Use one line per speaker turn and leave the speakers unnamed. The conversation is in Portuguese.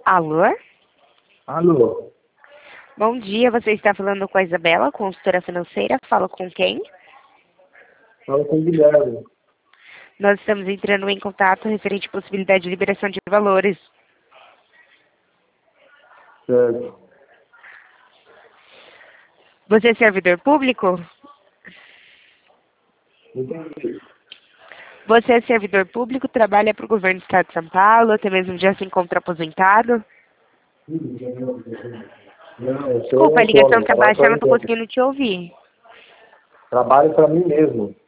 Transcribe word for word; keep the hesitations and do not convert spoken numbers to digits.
Alô?
Alô?
Bom dia, você está falando com a Isabela, consultora financeira. Fala com quem?
Fala com o Guilherme.
Nós estamos entrando em contato referente à possibilidade de liberação de valores.
Certo.
Você é servidor público?
Entendi.
Você é servidor público, trabalha para o governo do estado de São Paulo, até mesmo já se encontra aposentado?
Não, eu sou
Desculpa, a ligação
autônomo,
está
trabalho
baixa, eu
para
não
mim
estou
mesmo.
conseguindo te ouvir.
Trabalho para mim mesmo.